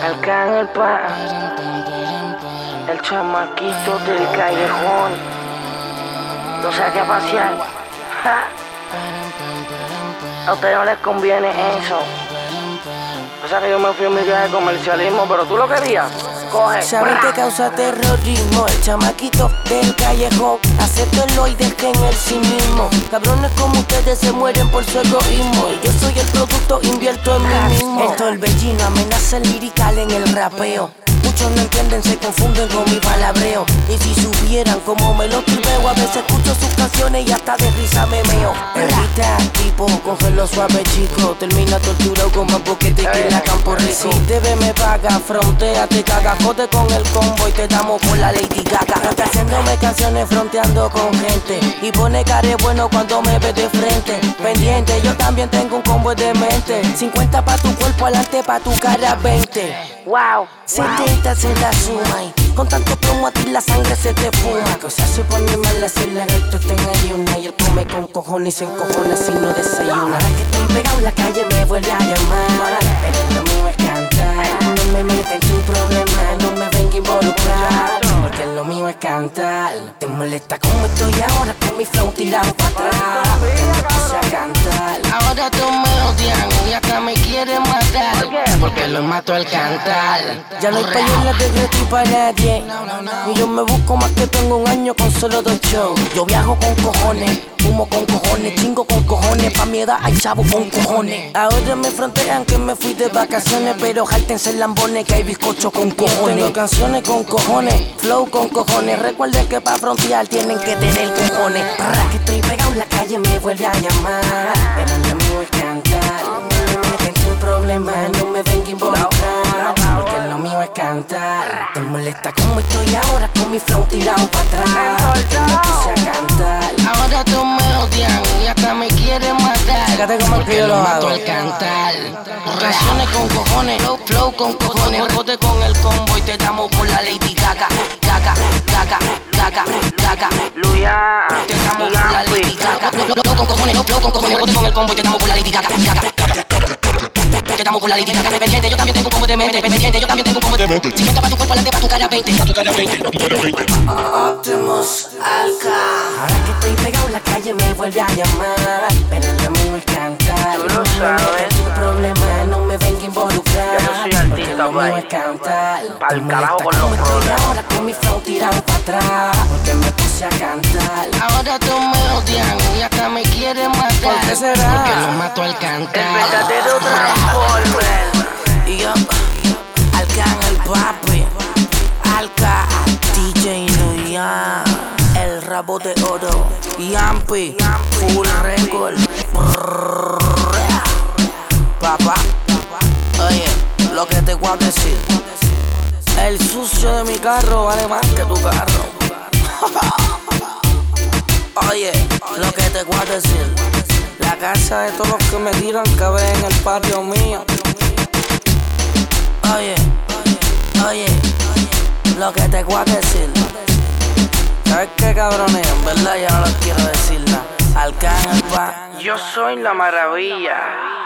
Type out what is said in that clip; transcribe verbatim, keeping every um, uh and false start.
Arcángel Pa, el chamaquito del callejón, lo saqué a pasear. Ja. A ustedes no les conviene eso. O sea que yo me fui en mi viaje de comercialismo, pero tú lo querías. Coge. Saben que causa terrorismo el chamaquito del callejón. Acéptenlo y dejen el cinismo. Cabrones como ustedes se mueren por su egoísmo. Y yo soy el producto, invierto en mí mismo. El torbellino amenaza el lirical en el rapeo. Muchos no entienden, se confunden con mi palabreo. Y si supieran cómo me lo tripeo, a veces escucho sus canciones y hasta de risa me meo. Perrita, tipo, cógelo suave, chico. Termina torturado con más boquete que en la Campo Rico. Si te ve, me paga, frontea, te caga. Jode con el combo y te damos por la Lady Gaga. Está haciéndome canciones fronteando con gente. Y pone care bueno cuando me ve de frente. Pendiente, yo también tengo un combo de mente. cincuenta pa' tu cuerpo, adelante pa' tu cara, veinte. Wow, setenta se la suma y con tanto plomo a ti la sangre se te fuma. La cosa se pone mala si la recto está en ayuna. Y él come con cojones y se encojona si no desayuna. Ahora que estoy pegado en la calle me vuelve a llamar. Pero lo mío es cantar. No me meten en tu problema, no me venga a involucrar. Porque lo mío es cantar. Te molesta como estoy ahora con mi flow tirado para atrás. Porque me puse a cantar. ahora tú me odian y hasta me quieren matar. Porque lo mato al cantar. Ya no hay payolas de gratis para nadie. Y yo me busco más que tengo un año con solo dos shows. Yo viajo con cojones, fumo con cojones, chingo con cojones. Pa' mi edad hay chavo con cojones. Ahora me frontean que me fui de vacaciones, pero jáltense el lambones que hay bizcocho con cojones. Tengo canciones con cojones, flow con cojones. Recuerden que pa' frontear tienen que tener cojones. Para que estoy pegado en la calle me vuelve a llamar. Pero lo mío es cantar. No me meten tu problema, no me venga a involucrar. Porque lo mío es cantar. Te molesta como estoy ahora con mi flow tirado para atrás. Me puse a cantar. Ahora tú me odian y hasta me quieren matar. Fíjate cómo es que yo lo mato hago. al cantar. Canciones con cojones, flow, flow con cojones. Jote con el combo y te damos por la Lady Gaga. Gaga, gaga, gaga, gaga. Luya, te damos por la Lady Gaga. Flow con cojones, flow con cojones. Jote con el combo y te damos por la Lady Gaga. Gaga, te damos por la Lady Gaga. Pendiente, yo también tengo un combo de mente. Pendiente, yo también tengo un combo de mente. Si pa' tu cuerpo, adelante pa' tu cara veinte. Optimus Alka. Ahora que estoy pegado en la calle me vuelve a llamar. Pero lo mío es cantar. Tú lo No me sabes. metas en tu problema, no me venga a involucrar. Yo no soy artista, porque lo mío bye. es cantar. Pa'l Te molesta carajo con como los estoy problemas. ahora con mi flow tirado para atrás. Porque me puse a cantar. Ahora tú me odian y hasta me quieren matar. ¿Por qué será? Porque lo mato al cantar. El verdadero Transformer. Y yo, Arcángel Papi, Alka, D J Luyan, el rabo de oro, Yampi, Full Record. Papá, oye, lo que te voy a decir, el sucio de mi carro vale más que tu carro. Oye, lo que te voy a decir, la casa de todos los que me tiran cabe en el patio mío. Oye, oye, lo que te voy a decir. ¿Sabes qué, cabrones? En verdad ya no les quiero decir nada. Arcángel Pa. Yo soy la maravilla.